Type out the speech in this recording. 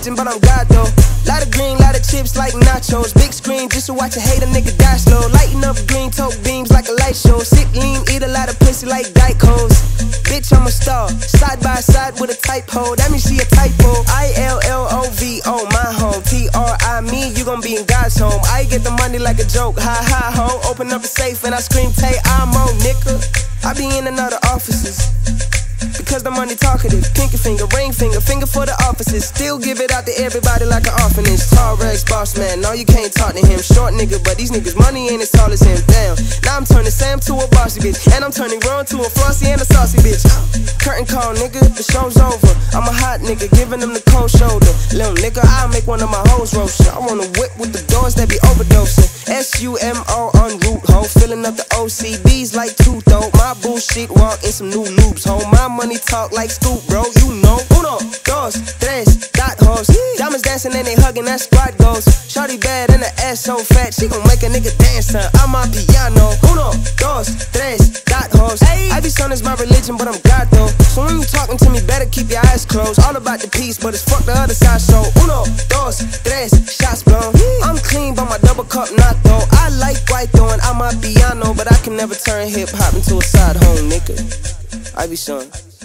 legend, but I'm God though. Lot of green, lot of chips like nachos. Big screen just to watch a hater nigga die slow. Lighting up green tote beams like a light show. Sit lean, eat a lot of pussy like Dykos. Bitch, I'm a star, side by side with a typo. That means she a typo. ILLOVO, my home. TRI me, you gon' be in God's home. I get the money like a joke, ha ha ho. Open up a safe and I scream, Tay, I'm on, nigga. I be in and out of offices because the money talkative. Pinky finger, ring finger, finger for the offices. Still give it out to everybody like an orphanage. Tall Rex, boss man, no you can't talk to him. Short nigga, but these niggas money ain't as tall as him. Damn, now I'm turning Sam to a bossy bitch, and I'm turning Ron to a flossy and a saucy bitch. Curtain call, nigga, the show's over. I'm a hot nigga, giving them the cold shoulder. Little nigga, I'll make one of my hoes roast ya. I wanna whip with the doors that be overdosing. SUMO en route, ho. Filling up the OCBs like two though. My bullshit walk in some new loops, ho. My money talk like Scoop, bro, you know. Uno, dos, tres, dot hoes. Diamonds dancing and they hugging, that squad goes. Shorty bad and the ass so fat, she gon' make a nigga dance to I'm my piano. Uno, dos, tres, dot hoes. I be son is my religion, but I'm God though. So when you talking to me, better keep your eyes closed. All about the peace, but it's fuck the other side, so uno, dos, tres, shots blown. I'm clean, but my double cup not though. I like white though, and I'm a piano, but I can never turn hip hop into a side home, nigga. I be son.